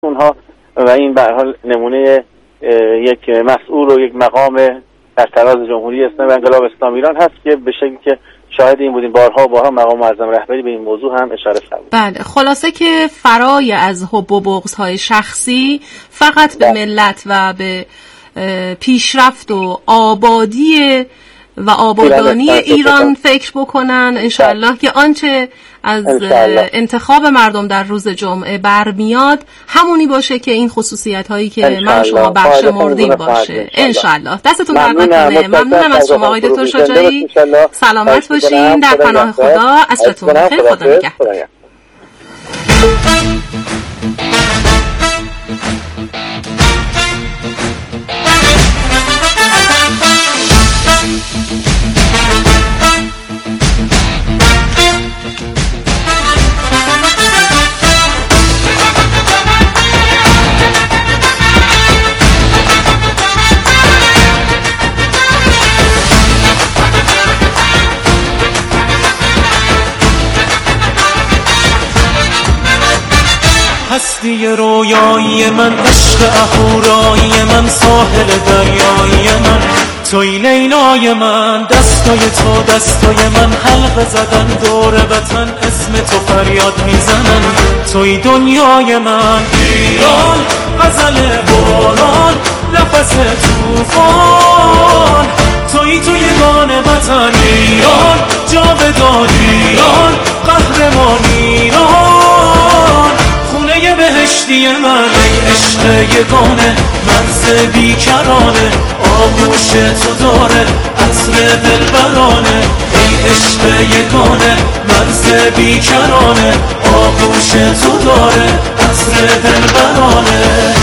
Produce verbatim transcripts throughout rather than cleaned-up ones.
اونها و این به هر حال نمونه یک مسئول و یک مقام در تراز جمهوری اسلامی و انقلاب اسلامی ایران هست که به شکلی که شاهد این بودیم بارها بارها مقام معظم رهبری به این موضوع هم اشاره فرمود. بله، خلاصه که فرای از حب و بغض‌های شخصی فقط به ملت و به پیشرفت و آبادی و آبادانی ایران فکر بکنن انشالله که آنچه از انتخاب مردم در روز جمعه برمیاد همونی باشه که این خصوصیت هایی که من شما برشمردیم باشه انشالله. دستتون درد نکنه. ممنونم از شما آقای دکتر شجاعی. سلامت باشین، در پناه خدا. عصرتون بخیر. خدا نگهدار. هستی رویایی من، عشق اهورایی من، ساحل دریایی من، توی لیلای من، دستای تو دستای من، حلقه زدن دور وطن، اسم تو فریاد میزنن، توی دنیای من. ایران غزل باران، نفس طوفان، توی توی یگان وطن. ایران جاودان، ایران قهرمان، ایران خونه بهشتی من. ای عشق یگانه، مرز بیکرانه، آغوش تو داره عطر دلبرانه. ای عشق یگانه، مرز بیکرانه، آغوش تو داره عطر دلبرانه.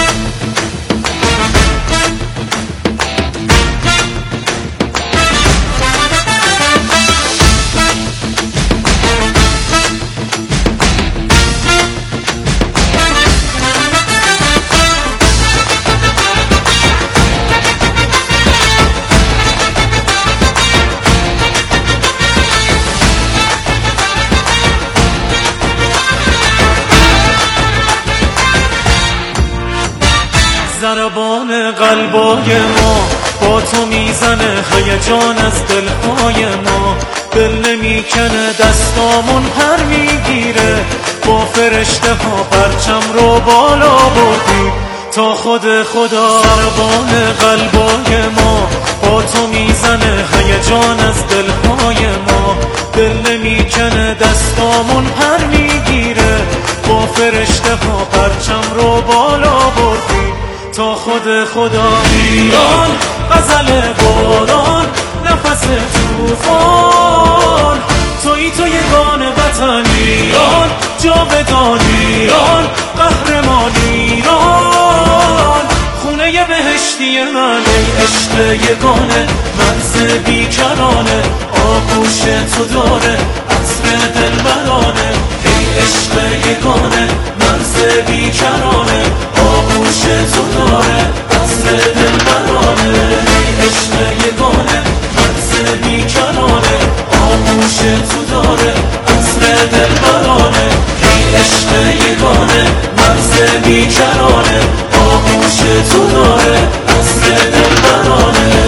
ضربان قلبای ما با تو میزنه، هیجان از دلهای ما، دل نمیکنه، دستامون پر میگیره، با فرشته ها پرچم رو بالا بردیم تا خود خدا. ضربان قلبای ما با تو میزنه، هیجان از دلهای ما، دل نمیکنه، دستامون پر میگیره، با فرشته ها پرچم رو بالا بردیم تا خود خدا. ایران غزل باران، نفس طوفان، توی تو یگان وطن. ایران جاودان، ایران قهرمان، ایران خونه بهشتی من. ای عشق یگانه، مرز بیکرانه، آغوش تو داره عطر دلبرانه. ای عشق یگانه، مرز بیکرانه، آغوش تو داره عطر دلبرانه. ای عشق یگانه، مرز بیکرانه، آغوش تو داره عطر دلبرانه. ای عشق یگانه، مرز بیکرانه، آغوش تو داره عطر دلبرانه.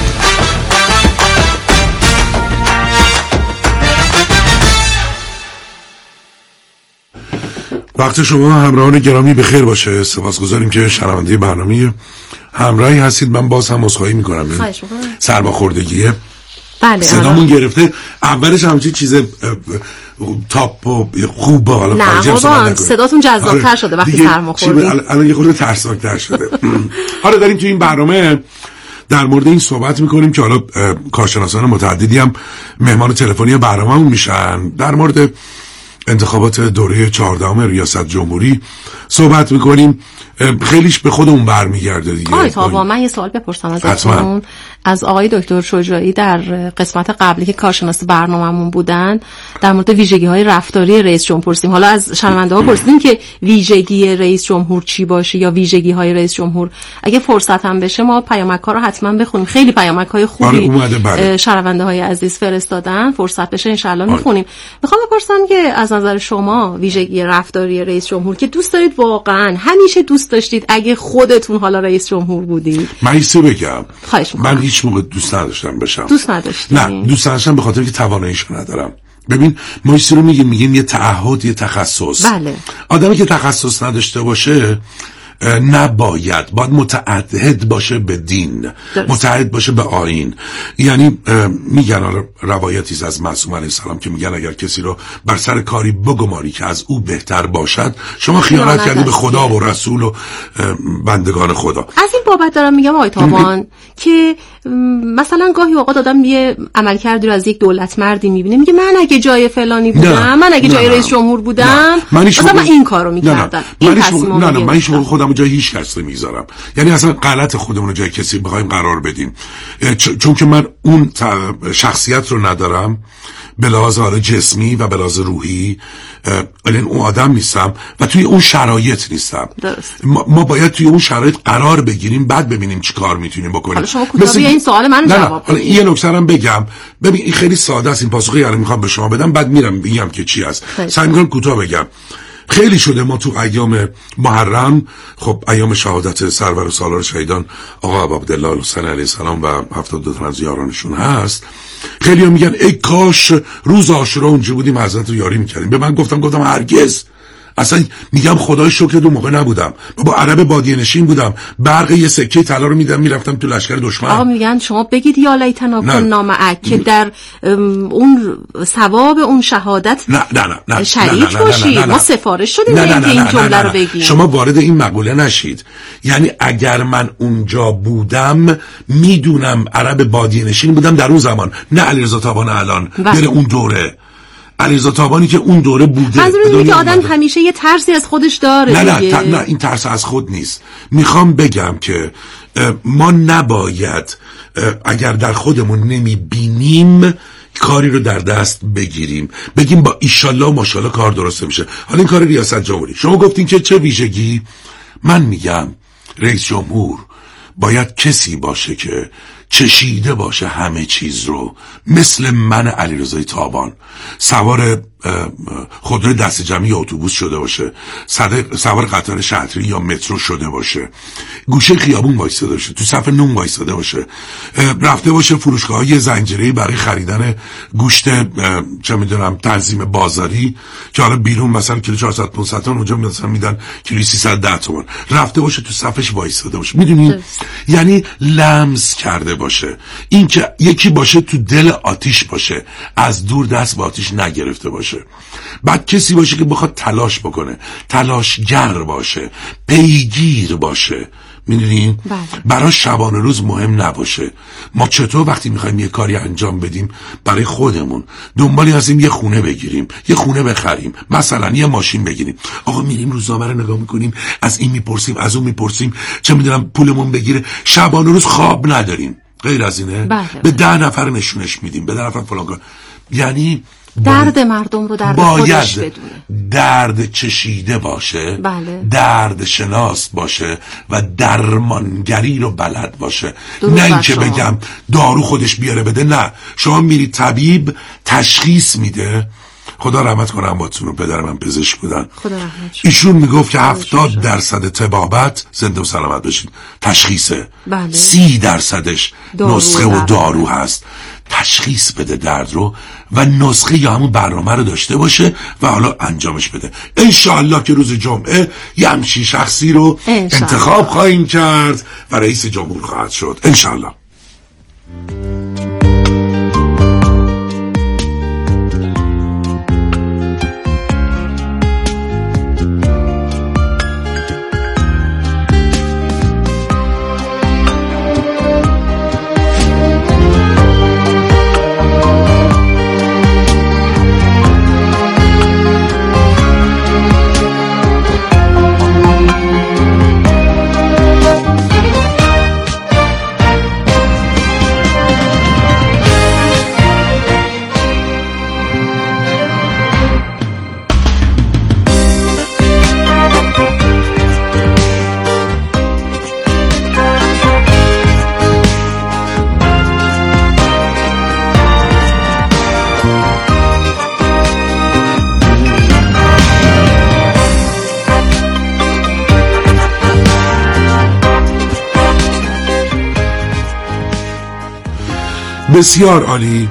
وقت شما همراهان گرامی بخیر باشه. سپاسگزاریم که شنونده برنامه همراهی هستید. من باز هم عذرخواهی میکنم، سرماخوردگیه بله صدامون گرفته. اولش همچین چیز تاپ و خوب حالا نه بابا صداتون جذاب‌تر آره. شده وقتی سرماخوردید. الان یه خورده ترسناک‌تر شده. حالا داریم تو این برنامه در مورد این صحبت میکنیم که حالا کارشناسان متعددی هم مهمان تلفنی برنامه‌مون میشن. در مورد انتخابات دوره چهاردهم ریاست جمهوری صحبت میکنیم. خیلیش به خودمون برمیگرده دیگه. آقای تابا من یه سوال بپرسم ازتون. از آقای دکتر شجاعی در قسمت قبلی که کارشناس برنامه‌مون بودن در مورد ویژگی‌های رفتاری رئیس جمهور پرسیدیم. حالا از شنونده‌ها پرسیدیم که ویژگی رئیس جمهور چی باشه یا ویژگی‌های رئیس جمهور. اگه فرصت هم بشه ما پیامک‌ها رو حتما بخونیم. خیلی پیامک‌های خوبی شنونده‌های عزیز فرستادن. فرصت بشه ان شاءالله می‌خونیم. می‌خوام بپرسم که از نظر شما ویژگی رفتاری رئیس جمهور که دوست دارید واقعا همیشه دوست داشتید اگه خودتون حالا رئیس جمهور بودید؟ من ایسته بگم، خواهش میکنم. من هیچ موقع دوست نداشتم بشم. دوست نداشتید؟ نه، دوست نداشتم به خاطر که تواناییشو ندارم. ببین ما ایسته رو میگیم میگیم یه تعهد، یه تخصص. بله. آدمی که تخصص نداشته باشه نباید، باید متعهد باشه به دین، درست. متعهد باشه به آیین. یعنی میگن روایتی از معصوم علیه السلام که میگن اگر کسی رو بر سر کاری بگماری که از او بهتر باشد، شما خیانت کردی به خدا و رسول و بندگان خدا. از این بابت دارم میگم آقای تابان که مثلا گاهی اوقات آدم یه عمل کردی رو از یک دولت مردی میبینه، میگه من اگه جای فلانی بودم، نه. من اگه نه. جای رئیس جمهور بودم مثلا من این کارو میکردم. این تصمیمو نه نه من شما خودم جای هیچ کس نمیذارم. یعنی اصلا غلط خودمون رو جای کسی بخوایم قرار بدیم، چون که من اون شخصیت رو ندارم به لحاظ حالا جسمی و به لحاظ روحی، ولی اون آدم نیستم و توی اون شرایط نیستم. ما, ما باید توی اون شرایط قرار بگیریم، بعد ببینیم چی کار میتونیم بکنیم. حالا شما کوتاه این سوال من جواب بدید. یه نکته هم بگم، ببین این خیلی ساده است این پاسخی الان میخوام به شما بدم، بعد میرم میگم که چی است. سعی میکنم کوتاه بگم. خیلی شده ما تو ایام محرم، خب ایام شهادت سرور و سالار شهیدان آقا عبدالله الحسین علیه السلام و هفتاد و دو تن از یارانشون هست، خیلی هم میگن ای کاش روز عاشورا اونجا بودیم حضرت رو یاری میکردیم. به من گفتم گفتم هرگز، اصلا میگم خدای شکر دو موقع نبودم، با عرب بادیه نشین بودم، برق یه سکه طلا رو میدم میرفتم تو لشکر دشمن. آقا میگن شما بگید یا لیتنا کنا معک که در اون ثواب اون شهادت نه نه نه نه شریک باشید. ما سفارش شدیم که این جمله رو بگیم. شما وارد این مقوله نشید. یعنی اگر من اونجا بودم میدونم عرب بادیه نشین بودم در اون زمان، نه علیرضا تابان الان بره اون دوره. علیرضا تابانی که اون دوره بوده. منظورم اینه که آدم همیشه یه ترسی از خودش داره. نه نه ت... نه این ترس از خود نیست. میخوام بگم که ما نباید اگر در خودمون نمیبینیم کاری رو در دست بگیریم، بگیم با ایشالله و ماشالله کار درست میشه. حالا این کار ریاست جمهوری، شما گفتین که چه ویژگی؟ من میگم رئیس جمهور باید کسی باشه که چشیده باشه همه چیز رو، مثل من علیرضا تابان، سوار خودرو دست جمعی اتوبوس شده باشه، سوار قطار شهری یا مترو شده باشه، گوشه خیابون وایساده باشه، تو صف نون وایساده باشه، رفته باشه فروشگاه‌های زنجیره‌ای برای خریدن گوشت چه میدونم تنظیم بازاری که حالا بیرون مثلا کیلو چهارصد پانصد تومن، اونجا مثلا میدن کیلو سیصد و ده تومن، رفته باشه تو صفش وایساده باشه. میدونین یعنی لمس کرده باشه. این که یکی باشه تو دل آتیش باشه، از دور دست به آتیش نگرفته باشه. بعد کسی باشه که بخواد تلاش بکنه، تلاشگر باشه، پیگیر باشه. میدونین؟ برای شبانه روز مهم نباشه. ما چطور وقتی میخوایم یه کاری انجام بدیم برای خودمون دنبالی هستیم یه خونه بگیریم، یه خونه بخریم، مثلا یه ماشین بگیریم، آقا میریم روزنامه رو نگاه میکنیم، از این میپرسیم از اون میپرسیم، چه میدونم پولمون بگیره، شبانه روز خواب نداریم. غیر از اینه بله. به ده نفر نشونش میدیم، به ده نفر فلان کار. یعنی درد مردم رو درد خودش بدونه، درد چشیده باشه، بله. درد شناس باشه و درمانگری رو بلد باشه. نه اینکه بگم دارو خودش بیاره بده. نه، شما میری طبیب تشخیص میده. خدا رحمت کنه امواتون رو، پدر من پزشک بودن، خدا رحمت ایشون میگفت که هفتاد درصد طبابت زنده و سلامت بشین تشخیصه، بله. سی درصدش نسخه و دارو هست. تشخیص بده درد رو و نسخه یا همون برنامه رو داشته باشه و حالا انجامش بده. انشاءالله که روز جمعه یه همچین شخصی رو انتخاب خواهیم کرد و رئیس جمهور خواهد شد انشاءالله. بسیار عالی.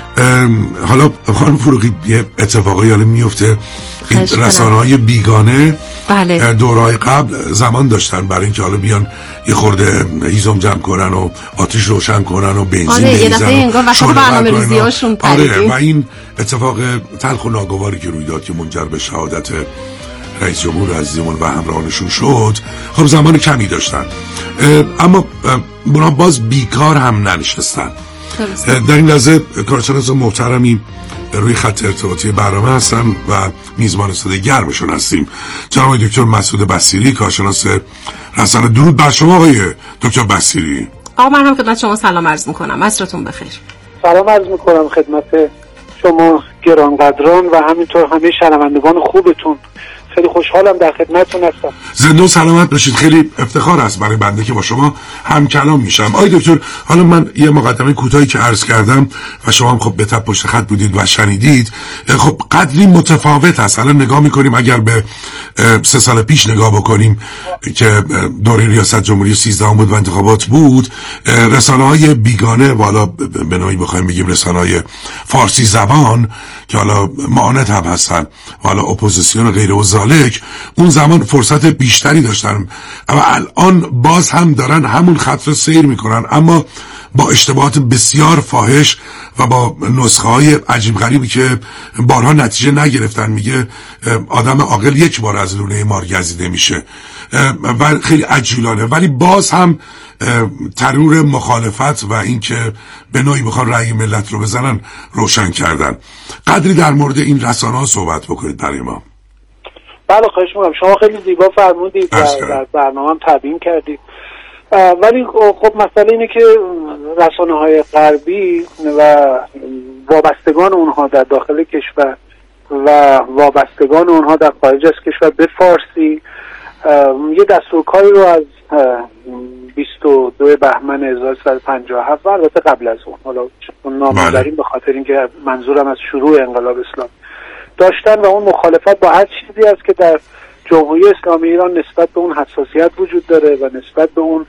حالا خانم فروغی یه اتفاقی حالا میفته، این رسانه‌های بیگانه بله. دورهای قبل زمان داشتن برای اینکه حالا بیان یه خورده هیزم جمع کنن و آتش روشن کنن و بنزین آره یه دفعه انگار وقت برنامه ریزیاشون آره و این اتفاق تلخ و ناگواری که روی داد که منجر به شهادت رئیس جمهور عزیزمون و همراهانشون شد، خب زمان کمی داشتن، اما اونا باز بیکار هم ننشستن. در این لحظه کارشناس محترمی روی خط ارتباطی برنامه هستن و میزبان صدای گرمشون هستیم، جناب دکتر مسعود بصیری، کارشناس رسانه. درود بر شما آقای دکتر بصیری. آقا من هم خدمت شما سلام عرض میکنم، عصرتون بخیر. سلام عرض میکنم خدمت شما گرانقدران و همینطور همه شنوندگان خوبتون. خیلی خوشحالم در خدمتتون هستم. زنده و سلامت باشید. خیلی افتخار است برای بنده که با شما هم کلام میشم. آقای دکتر، حالا من یه مقدمه کوتاهی که عرض کردم و شما هم خب به تپ پشت خط بودید و شنیدید، خب قدری متفاوت است. الان نگاه میکنیم، اگر به سه سال پیش نگاه بکنیم که دوره ریاست جمهوری سیزدهم بود و انتخابات بود، رسانه‌های بیگانه و حالا به نوعی بخوایم بگیم رسانه‌های فارسی زبان که حالا معاند هم هستن و حالا اپوزیسیون و غیره و ذالک، اون زمان فرصت بیشتری داشتن و الان باز هم دارن همون خط رو سیر میکنن، اما با اشتباهات بسیار فاحش و با نسخه های عجیب غریبی که بارها نتیجه نگرفتن. میگه آدم عاقل یک بار از لونه مار گزیده میشه و خیلی عجولانه، ولی باز هم ترور مخالفت و اینکه به نوعی بخوان رأی ملت رو بزنن روشن کردن. قدری در مورد این رسانه ها صحبت بکنید برای ما. بله خواهش میکنم. شما خیلی زیبا فرمودید و در برنامه هم تبیین کردید، ولی خب مسئله اینه که رسانه های غربی و وابستگان اونها در داخل کشور و وابستگان اونها در خارج از کشور به فارسی یه دستورکاری رو از بیست و دو بهمن هزار و سیصد و پنجاه و هفت و البته قبل از اون، حالا اون نام داریم به خاطر اینکه منظورم از شروع انقلاب اسلام داشتن و اون مخالفت با هر چیزی است که در جمهوری اسلامی ایران نسبت به اون حساسیت وجود داره و نسبت به اون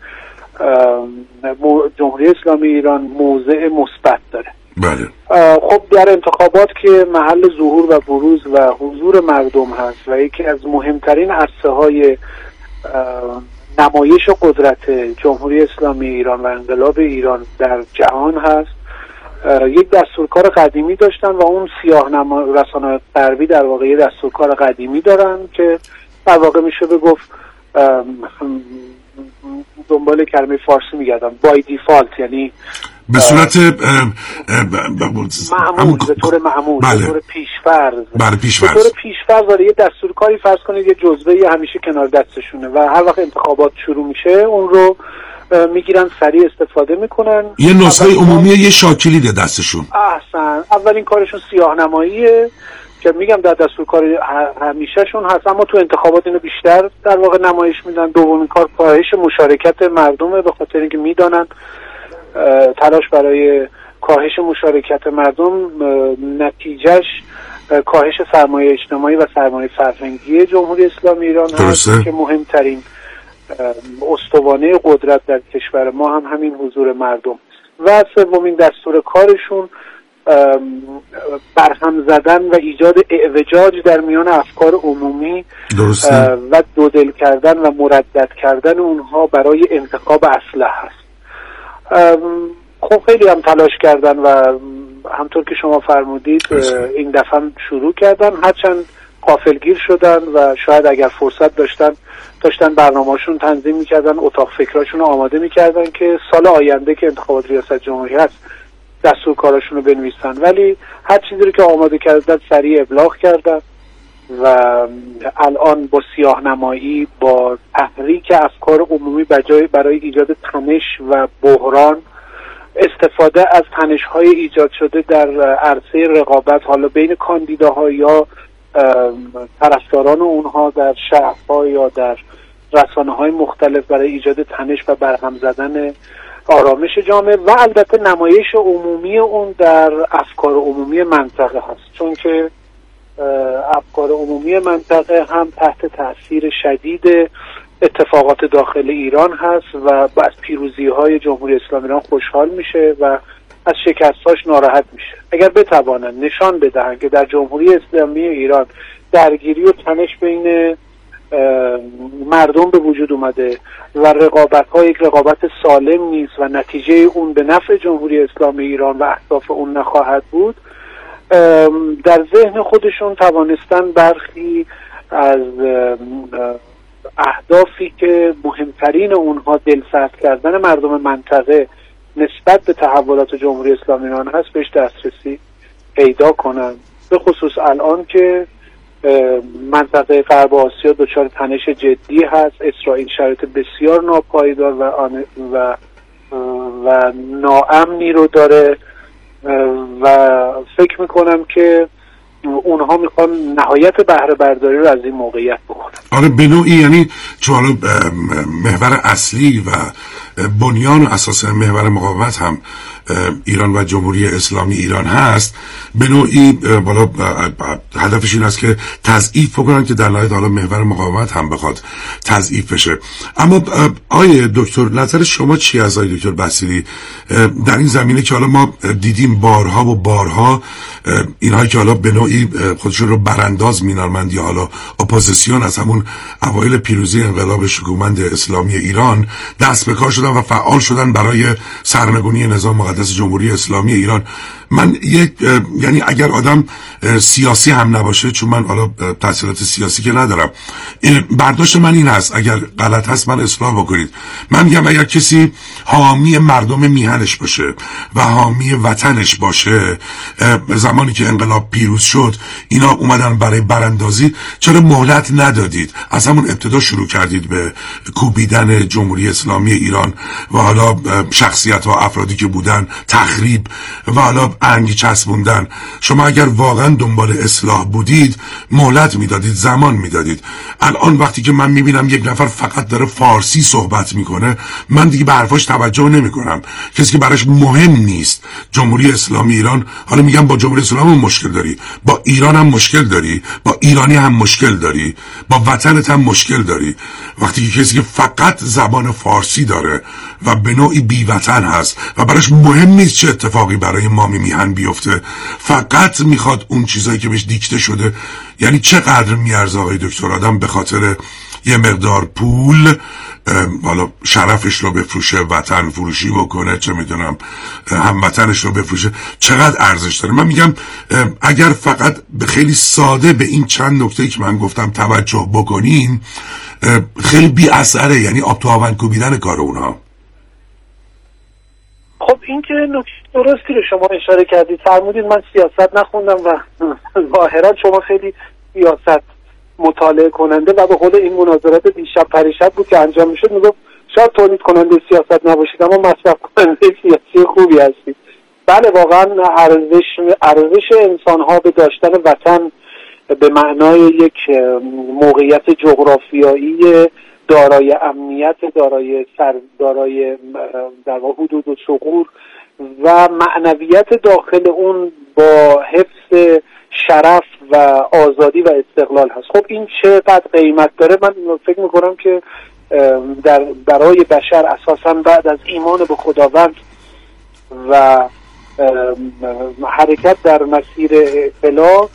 جمهوری اسلامی ایران موضع مثبت داره. بله. خب در انتخابات که محل ظهور و بروز و حضور مردم هست و یکی از مهمترین عرصه های نمایش قدرت جمهوری اسلامی ایران و انقلاب ایران در جهان هست، یک دستورکار قدیمی داشتن و اون سیاه‌نما رسانه‌های غربی در واقع یک دستورکار قدیمی دارن که در واقع میشه بگفت دنبال کلمه فارسی میگردم بای دیفالت، یعنی به صورت معمول، به طور معمول، بله. به طور پیشفرض بله پیشفرض به طور پیشفرض داره یه دستورکاری فرض کنید یه جزوه‌ای همیشه کنار دستشونه و هر وقت انتخابات شروع میشه اون رو میگیرن، سریع استفاده میکنن. یه نسخه عمومی یه شاکلیده دستشون. احسن. اولین کارشون سیاه‌نماییه که میگم در دستورکار همیشهشون هست، اما تو انتخابات اینو بیشتر در واقع نمایش میدن. دومین کار کاهش مشارکت مردمه، به خاطر اینکه میدانن تلاش برای کاهش مشارکت مردم نتیجهش کاهش سرمایه اجتماعی و سرمایه فرهنگی جمهوری اسلامی ایران هست که مهمترین استوانه قدرت در کشور ما هم همین حضور مردم. و سومین دستور کارشون برهم زدن و ایجاد اعوجاج در میان افکار عمومی و دودل کردن و مردد کردن اونها برای انتخاب اسلحه هست. خب خیلی هم تلاش کردن و همطور که شما فرمودید این دفعه شروع کردن، هرچند غافلگیر شدن و شاید اگر فرصت داشتن داشتن برنامه‌شون تنظیم می‌کردن، اتاق فکراشون رو آماده می‌کردن که سال آینده که انتخابات ریاست جمهوری هست دستور کاراشون رو بنویسن، ولی هر چیزی رو که آماده کردن سریع ابلاغ کردن و الان با سیاه‌نمایی، با تحریک افکار عمومی بجای برای ایجاد تنش و بحران، استفاده از تنش‌های ایجاد شده در عرصه رقابت حالا بین کاندیداها یا طرفداران اونها در شهرها یا در رسانه‌های مختلف برای ایجاد تنش و برهم زدن آرامش جامعه و البته نمایش عمومی اون در افکار عمومی منطقه هست، چون که افکار عمومی منطقه هم تحت تاثیر شدید اتفاقات داخل ایران هست و از پیروزی های جمهوری اسلامی ایران خوشحال میشه و از شکستاش ناراحت میشه. اگر بتوانند نشان بدهند که در جمهوری اسلامی ایران درگیری و تنش بین مردم به وجود اومده و رقابت ها یک رقابت سالم نیست و نتیجه اون به نفع جمهوری اسلامی ایران و اهداف اون نخواهد بود، در ذهن خودشون توانستن برخی از اهدافی که مهمترین اونها دلسرد کردن مردم منطقه نسبت به تحولات جمهوری اسلامی ایران هست بهش دسترسی پیدا کنن. به خصوص الان که منطقه غرب آسیا دچار تنش جدی هست، اسرائیل شرایط بسیار ناپایدار و آن و و ناامنی رو داره و فکر میکنم که اونها میخوان نهایت بهره برداری رو از این موقعیت بکنن. آره به نوعی، یعنی چون محور اصلی و بنیان و اساس محور مقاومت هم ایران و جمهوری اسلامی ایران هست، به نوعی بالا هدفش این است که تضعیف بکنن که در نهایت حالا محور مقاومت هم بخواد تضعیف بشه. اما آیه دکتر، نظر شما چی از آیه دکتر بصیری در این زمینه که حالا ما دیدیم بارها و بارها اینها که حالا به نوعی خودشون رو برانداز مینامند یا حالا اپوزیسیون از همون اوایل پیروزی انقلاب شکوهمند اسلامی ایران دست به کار شدن و فعال شدن برای سرنگونی نظام مقدس جمهوری اسلامی ایران. من یک یعنی اگر آدم سیاسی هم نباشه، چون من حالا تحصیلات سیاسی که ندارم، برداشت من این هست، اگر غلط هست من اصلاح بکنید، من میگم اگر کسی حامی مردم میهنش باشه و حامی وطنش باشه، زمانی که انقلاب پیروز شد اینا اومدن برای براندازی، چرا مهلت ندادید؟ از همون ابتدا شروع کردید به کوبیدن جمهوری اسلامی ایران و حالا شخصیت ها افرادی که بودن تخریب و حالا انگی چسبوندن. شما اگر واقعا دنبال اصلاح بودید مهلت میدادید، زمان میدادید. الان وقتی که من میبینم یک نفر فقط داره فارسی صحبت میکنه، من دیگه به حرفاش توجه نمیکنم. کسی که براش مهم نیست جمهوری اسلامی ایران، حالا میگم با جمهوری اسلامی هم مشکل داری، با ایران هم مشکل داری، با ایرانی هم مشکل داری، با وطنت هم مشکل داری. وقتی که کسی که فقط زبان فارسی داره و به نوعی بی وطن هست و براش مهم نیست چه اتفاقی برای ما میهن بیفته، فقط میخواد اون چیزایی که بهش دیکته شده، یعنی چقدر میارزه آقای دکتر آدم به خاطر یه مقدار پول حالا شرفش رو بفروشه، وطن فروشی بکنه، چه میدونم هموطنش رو بفروشه، چقدر ارزش داره؟ من میگم اگر فقط به خیلی ساده به این چند نکته‌ای که من گفتم توجه بکنین، خیلی بی اثره، یعنی آب تو آون کوبیدن کار اونها. خب این که نکته درستی رو شما اشاره کردید، فرمودید من سیاست نخوندم و ظاهرا شما خیلی سیاست مطالعه کننده و به قول این مناظرات دیشب پریشب بود که انجام میشد میگفت شاید تولید کننده سیاست نباشید اما مصرف کننده سیاسی خوبی هستید. بله واقعا ارزش ارزش انسان ها به داشتن وطن به معنای یک موقعیت جغرافیایی دارای امنیت، دارای سر دارای در واقع حدود و ثغور و معنویت داخل اون با حفظ شرف و آزادی و استقلال هست. خب این چقدر قیمت داره؟ من فکر میکنم که در برای بشر اساسا بعد از ایمان به خداوند و حرکت در مسیر اطلاع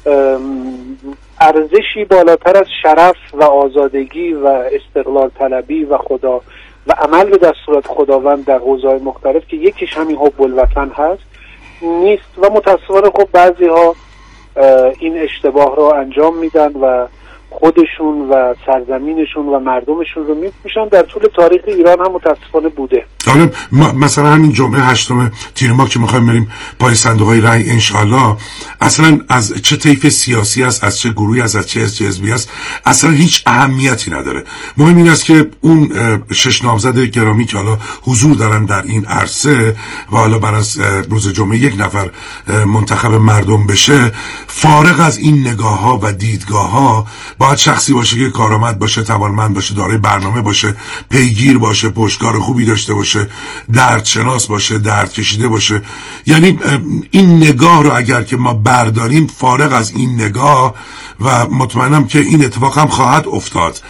ارزشی بالاتر از شرف و آزادگی و استقلال طلبی و خدا و عمل به دستورات خداوند در حوزه‌های مختلف که یکیش همین حب الوطن هست نیست و متأسفانه خب بعضی ها این اشتباه رو انجام میدن و خودشون و سرزمینشون و مردمشون رو میفروشن. در طول تاریخ ایران هم متاسفانه بوده. حالا مثلا همین جمعه هشتم تیر ماه که میخوایم بریم پای صندوق‌های رای انشالله، اصلا از چه طیف سیاسی است، از چه گروهی است، از چه حزبی است، اصلا هیچ اهمیتی نداره. مهم این است که اون شش نامزد گرامی که حالا حضور دارن در این عرصه و حالا بر از روز جمعه یک نفر منتخب مردم بشه، فارغ از این نگاه‌ها و دیدگاه‌ها باید شخصی باشه که کارآمد باشه، توانمند باشه، دارای برنامه باشه، پیگیر باشه، پشتکار خوبی داشته باشه، دردشناس باشه، درد کشیده باشه. یعنی این نگاه رو اگر که ما برداریم، فارغ از این نگاه، و مطمئنم که این اتفاق هم خواهد افتاد،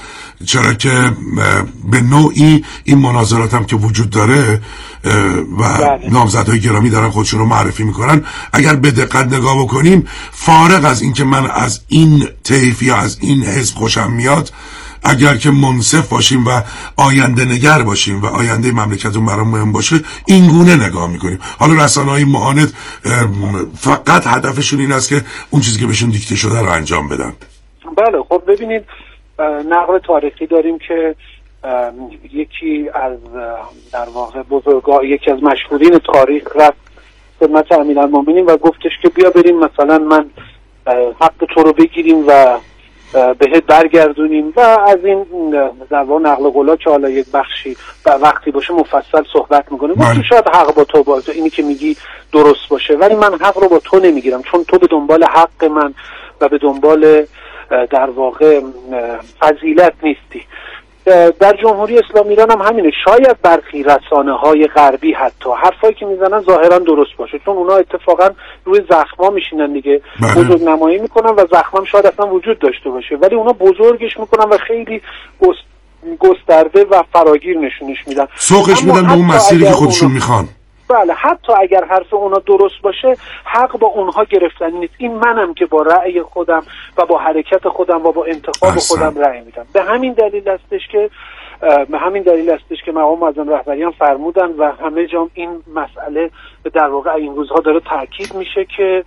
چرا که به نوعی این مناظرات هم که وجود داره و نامزدهای گرامی دارن خودشون رو معرفی میکنن، اگر به دقت نگاه بکنیم فارغ از این که من از این طیف یا از این حزب خوشم میاد، اگر که منصف باشیم و آینده نگر باشیم و آینده مملکتون برام مهم باشه این گونه نگاه میکنیم. حالا رسانه‌های معاند فقط هدفشون این است که اون چیزی که بهشون دیکته شده رو انجام بدن. بله خب ببینید نقل تاریخی داریم که یکی از در واقع بزرگا یکی از مشهورین تاریخ رفت خدمت امیرالمومنین و گفتش که بیا بریم مثلا من حق تو رو بگیریم و بهت برگردونیم و از این در واقع نقل قولا که حالا یک بخشی و وقتی باشه مفصل صحبت میکنه. گفت شاید حق با تو باشه، اینی که میگی درست باشه، ولی من حق رو با تو نمیگیرم چون تو به دنبال حق من و به دنبال در واقع فضیلت نیستی. در جمهوری اسلامی ایران هم همینه. شاید برخی رسانه های غربی حتی حرفایی که میزنن ظاهرا درست باشه چون اونا اتفاقا روی زخما میشینن دیگه، بزرگ نمایی میکنن و زخمام شاید اصلا وجود داشته باشه ولی اونا بزرگش میکنن و خیلی گسترده و فراگیر نشونش میدن، سوقش میدن به اون مسیری که خودشون اونا... میخوان. بله حتی اگر حرف اونا درست باشه حق با اونها گرفتنی نیست. این منم که با رأی خودم و با حرکت خودم و با انتخاب اصلا. خودم رأی میدم. به همین دلیل هستش که به همین دلیل هستش که مقام معظم رهبری هم فرمودن و همه جام این مسئله در واقع این روزها داره تاکید میشه که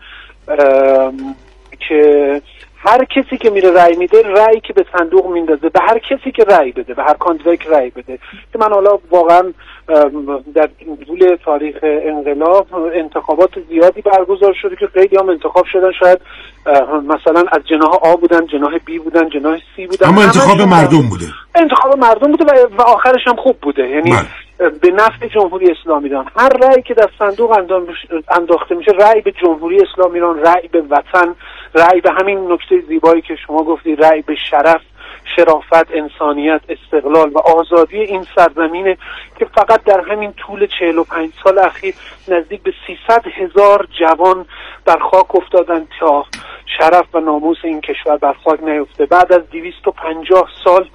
که هر کسی که میره رأی میده رأی که به صندوق میندازه به هر کسی که رأی بده، به هر کاندیدایی که رأی بده. که من حالا واقعا در طول تاریخ انقلاب انتخابات زیادی برگزار شده که خیلی هم انتخاب شدن، شاید مثلا از جناح آ بودن، جناح بی بودن، جناح سی بودن، اما انتخاب مردم بوده انتخاب مردم بوده و, و آخرش هم خوب بوده، یعنی من. به نفع جمهوری اسلامی ایران. هر رأی که در صندوق انداخته میشه رأی به جمهوری اسلامی ایران، رأی به وطن، رأی به همین نکته زیبایی که شما گفتی، رأی به شرف، شرافت، انسانیت، استقلال و آزادی این سرزمینه که فقط در همین طول چهل و پنج سال اخیر نزدیک به سیصد هزار جوان در خاک افتادن تا شرف و ناموس این کشور بر خاک نیفته. بعد از دویست و پنجاه سال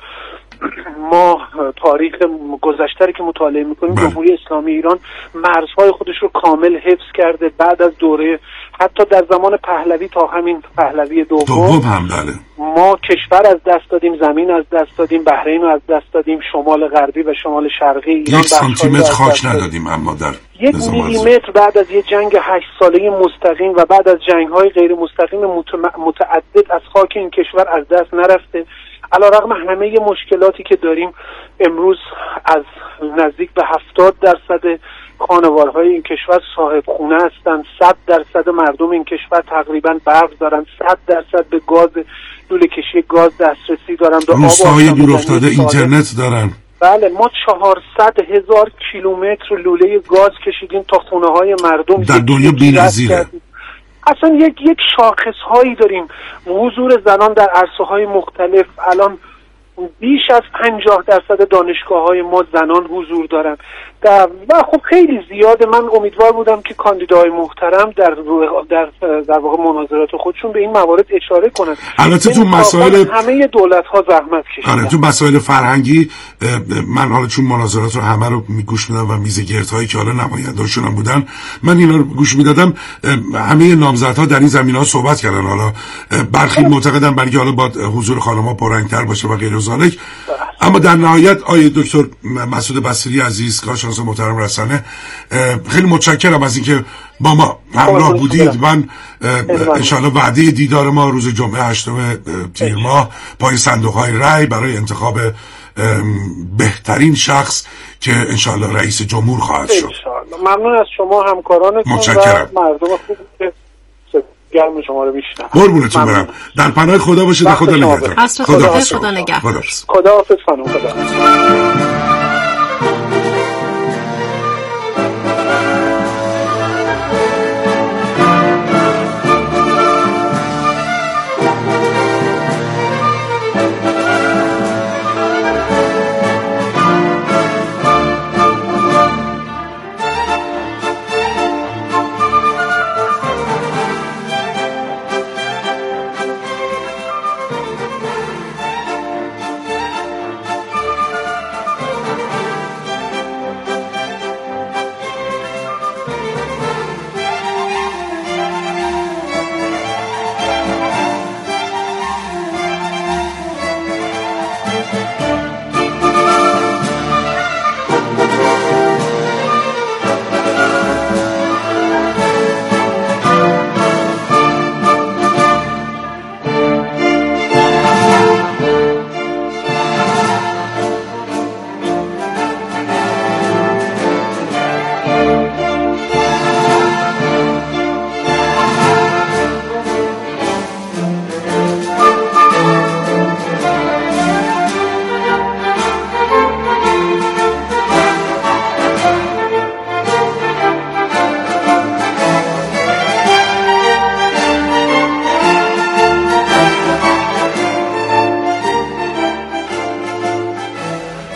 ما تاریخ گذشته که مطالعه میکنیم جمهوری اسلامی ایران مرزهای خودش رو کامل حفظ کرده. بعد از دوره حتی در زمان پهلوی تا همین پهلوی دوم دوم هم بله ما کشور از دست دادیم، زمین از دست دادیم، بحرین رو از دست دادیم، شمال غربی و شمال شرقی ایران یک سانتی متر خاک ندادیم. اما در یک میلیمتر بعد از یک جنگ هشت ساله مستقیم و بعد از جنگ‌های غیر مستقیم متعدد از خاک این کشور از دست نرفته. علیرغم همه مشکلاتی که داریم امروز از نزدیک به هفتاد درصد خانوارهای این کشور صاحب خونه هستند، صد درصد مردم این کشور تقریبا برق دارن، صد درصد به گاز لوله کشی گاز دسترسی دارن، به روستاهای دور افتاده اینترنت دارن. بله ما چهارصد هزار کیلومتر لوله گاز کشیدیم تا خونه های مردم در دنیا بی‌نظیره. اصلا یک یک شاخص هایی داریم. حضور زنان در عرصه های مختلف الان بیش از پنجاه درصد دانشگاه های ما زنان حضور دارن در و خب خیلی زیاده. من امیدوار بودم که کاندیداهای محترم در در در واقع مناظرات خودشون به این موارد اشاره کنن. البته تو مسائل همه دولت ها زحمت کشیدن. آره تو مسائل فرهنگی من حالا چون مناظرات رو همه رو میگوش میدم و میز گردهایی که حالا نماینده‌هاشون هم بودن من اینا رو گوش میدادم، همه نامزدها در این زمینه‌ها صحبت کردن. حالا برخی معتقدن برای حالا با حضور خانم‌ها پررنگ‌تر باشه و غیر ذالک، اما در نهایت آیه دکتر مسعود بصری عزیز کارشناس محترم رسانه خیلی متشکرم از اینکه با ما همراه بودید. من انشاءالله وعده دیدار ما روز جمعه هشتم تیر ماه پای صندوق‌های رأی برای انتخاب بهترین شخص که انشاءالله رئیس جمهور خواهد شد. ممنون از شما همکارانتون متشکرم. و مردم خوب که گرم شما رو میشنم. قربونتون برم. در پناه خدا باشید و خدا نگهدار. خدا خدا نگهدار. خدا حافظ خانم. خدا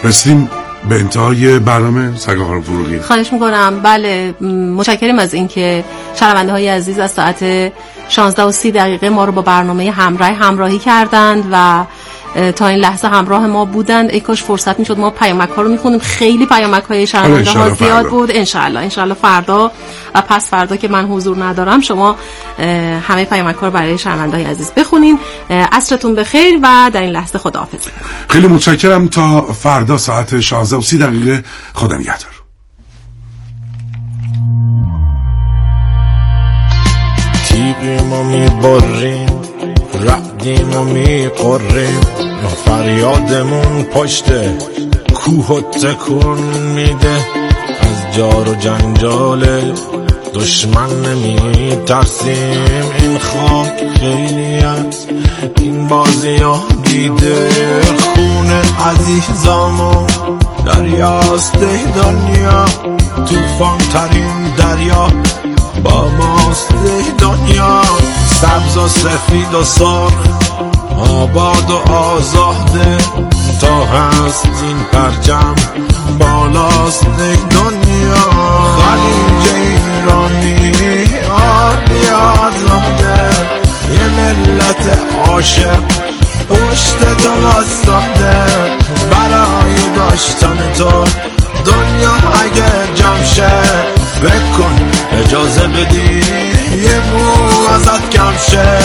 رسیدیم به انتهای برنامه سرکار خانم فروغی. خواهش میکنم. بله متشکرم از اینکه شنونده های عزیز از ساعت شانزده و سی دقیقه ما رو با برنامه همراه همراهی کردند و تا این لحظه همراه ما بودند. ای کاش فرصت میشد ما پیامک ها رو میخونیم، خیلی پیامک های شنونده ها زیاد بود. انشالله انشالله فردا و پس فردا که من حضور ندارم شما همه پیامک ها رو برای شنونده های عزیز بخونین. عصرتون بخیر و در این لحظه خداحافظ. خیلی متشکرم. تا فردا ساعت شانزده و سی دقیقه. خدا نگهدار. تیغیم و میبریم، رقدیم و میقریم، فریادمون پشت کوه و تکون میده. از جار و جنجال دشمن نمی ترسیم، این خاک خیلی از این بازی ها دیده. خون عزیزامو دریاست دنیا، توفان ترین دریا با ماست دنیا. سبز و سفید و سرخ، آباد و آزاده، تا هست این پرچم بالاست دنیا. خلیج ایرانی آبی آزاده، یه ملت عاشق پشت تو واسطه. برای داشتن تو دنیا اگه جمع شه، بکن اجازه بدی یه مو ازت کم شه.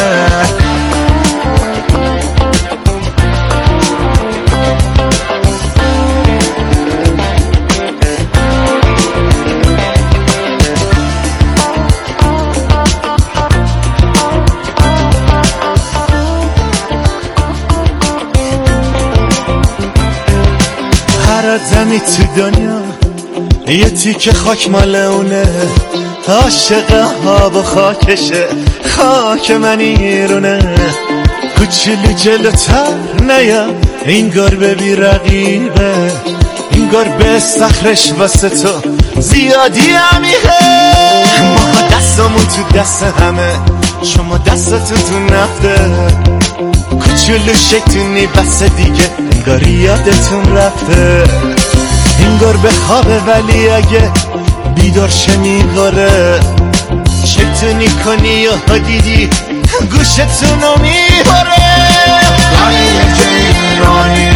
هر آدمی تو دنیا یه تیکه خاک مال اونه، عاشق ها و خاکشه، خاک من ایرونه. کوچولو جلوتر نیا، اینگار به بی رقیبه، اینگار به صخرش واسه تو زیادی عمیقه. ما دستمون تو دست همه، شما دستتون تو نفته. کوچولو شیطونی بس دیگه، انگار یادتون رفته. اینگار به خوابه ولی اگه بیدار شه میغاره. شیطونی کنی یا دیدی گوشتونو میباره. خلیج ایرانی